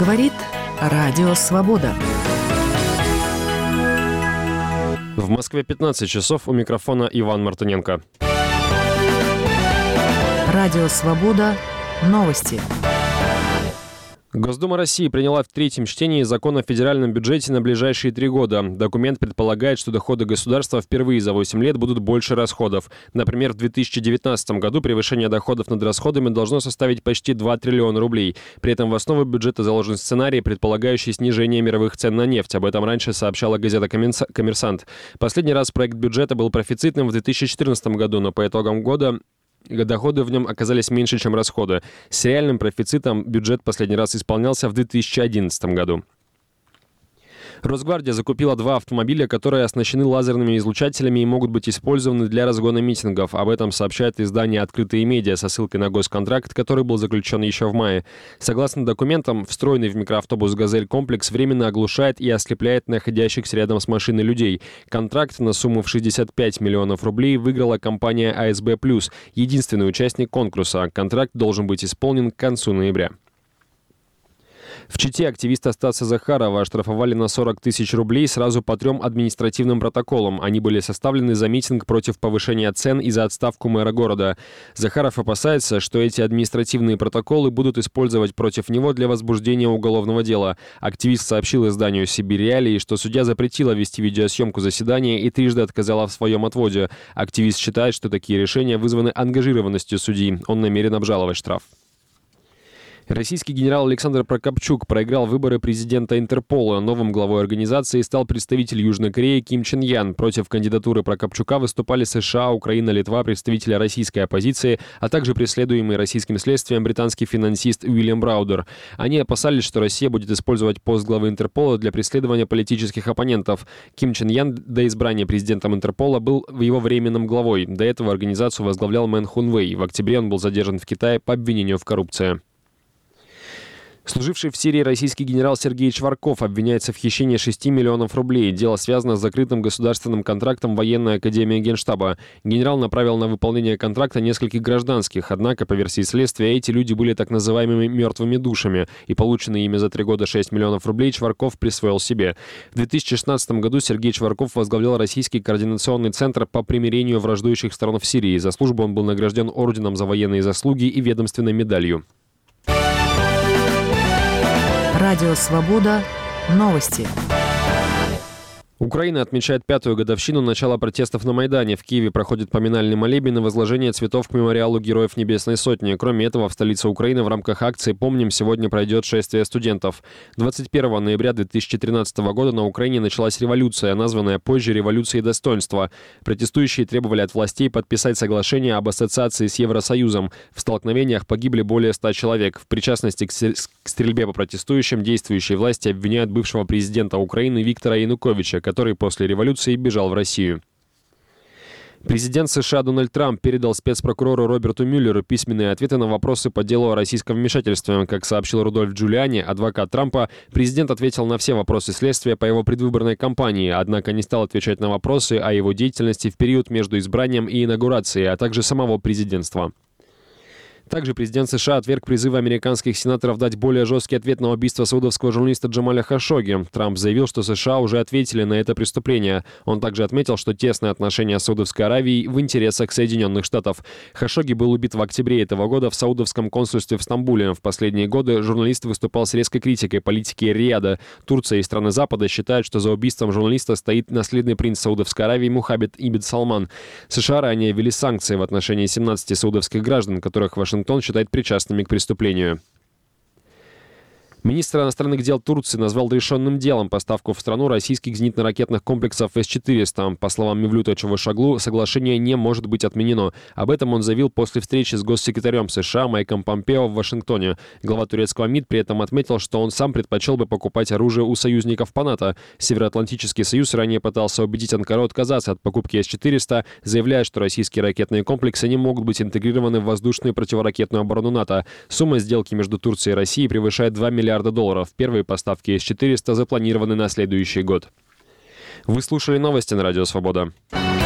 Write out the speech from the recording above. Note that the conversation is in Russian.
Говорит Радио Свобода. В Москве 15 часов, у микрофона Иван Мартыненко. Радио Свобода. Новости. Госдума России приняла в третьем чтении закон о федеральном бюджете на ближайшие 3 года. Документ предполагает, что доходы государства впервые за 8 лет будут больше расходов. Например, в 2019 году превышение доходов над расходами должно составить почти 2 триллиона рублей. При этом в основу бюджета заложен сценарий, предполагающий снижение мировых цен на нефть. Об этом раньше сообщала газета «Коммерсант». Последний раз проект бюджета был профицитным в 2014 году, но по итогам года доходы в нем оказались меньше, чем расходы. С реальным профицитом бюджет последний раз исполнялся в 2011 году. Росгвардия закупила 2 автомобиля, которые оснащены лазерными излучателями и могут быть использованы для разгона митингов. Об этом сообщает издание «Открытые медиа» со ссылкой на госконтракт, который был заключен еще в мае. Согласно документам, встроенный в микроавтобус «Газель» комплекс временно оглушает и ослепляет находящихся рядом с машиной людей. Контракт на сумму в 65 миллионов рублей выиграла компания АСБ+, единственный участник конкурса. Контракт должен быть исполнен к концу ноября. В Чите активиста Стаса Захарова оштрафовали на 40 тысяч рублей сразу по 3 административным протоколам. Они были составлены за митинг против повышения цен и за отставку мэра города. Захаров опасается, что эти административные протоколы будут использовать против него для возбуждения уголовного дела. Активист сообщил изданию «Сибирь Реалии», что судья запретила вести видеосъемку заседания и трижды отказала в своем отводе. Активист считает, что такие решения вызваны ангажированностью судьи. Он намерен обжаловать штраф. Российский генерал Александр Прокопчук проиграл выборы президента Интерпола. Новым главой организации стал представитель Южной Кореи Ким Чен Ян. Против кандидатуры Прокопчука выступали США, Украина, Литва, представители российской оппозиции, а также преследуемый российским следствием британский финансист Уильям Браудер. Они опасались, что Россия будет использовать пост главы Интерпола для преследования политических оппонентов. Ким Чен Ян до избрания президентом Интерпола был его временным главой. До этого организацию возглавлял Мэн Хун Вэй. В октябре он был задержан в Китае по обвинению в коррупции. Служивший в Сирии российский генерал Сергей Чварков обвиняется в хищении 6 миллионов рублей. Дело связано с закрытым государственным контрактом военной академии Генштаба. Генерал направил на выполнение контракта нескольких гражданских. Однако, по версии следствия, эти люди были так называемыми мертвыми душами. И полученные ими за 3 года 6 миллионов рублей Чварков присвоил себе. В 2016 году Сергей Чварков возглавлял Российский координационный центр по примирению враждующих сторон в Сирии. За службу он был награжден орденом за военные заслуги и ведомственной медалью. Радио Свобода. Новости. Украина отмечает 5-ю годовщину начала протестов на Майдане. В Киеве проходит поминальный молебен и возложение цветов к мемориалу Героев Небесной Сотни. Кроме этого, в столице Украины в рамках акции «Помним» сегодня пройдет шествие студентов. 21 ноября 2013 года на Украине началась революция, названная позже «Революцией достоинства». Протестующие требовали от властей подписать соглашение об ассоциации с Евросоюзом. В столкновениях погибли более 100 человек. В причастности к стрельбе по протестующим действующие власти обвиняют бывшего президента Украины Виктора Януковича, который после революции бежал в Россию. Президент США Дональд Трамп передал спецпрокурору Роберту Мюллеру письменные ответы на вопросы по делу о российском вмешательстве. Как сообщил Рудольф Джулиани, адвокат Трампа, президент ответил на все вопросы следствия по его предвыборной кампании, однако не стал отвечать на вопросы о его деятельности в период между избранием и инаугурацией, а также самого президентства. Также президент США отверг призывы американских сенаторов дать более жесткий ответ на убийство саудовского журналиста Джамаля Хашогги. Трамп заявил, что США уже ответили на это преступление. Он также отметил, что тесные отношения с Саудовской Аравией в интересах Соединенных Штатов. Хашогги был убит в октябре этого года в саудовском консульстве в Стамбуле. В последние годы журналист выступал с резкой критикой политики Рияда. Турция и страны Запада считают, что за убийством журналиста стоит наследный принц Саудовской Аравии Мухаммед ибн Салман. США ранее ввели санкции в отношении 17 саудовских граждан, которых Вашингтон считает причастными к преступлению. Министр иностранных дел Турции назвал решенным делом поставку в страну российских зенитно-ракетных комплексов С-400. По словам Мевлюта Чавушоглу, соглашение не может быть отменено. Об этом он заявил после встречи с госсекретарем США Майком Помпео в Вашингтоне. Глава турецкого МИД при этом отметил, что он сам предпочел бы покупать оружие у союзников по НАТО. Североатлантический союз ранее пытался убедить Анкару отказаться от покупки С-400, заявляя, что российские ракетные комплексы не могут быть интегрированы в воздушную противоракетную оборону НАТО. Сумма сделки между Турцией и Россией превышает $2 миллиарда. Первые поставки С-400 запланированы на следующий год. Вы слушали новости на Радио Свобода.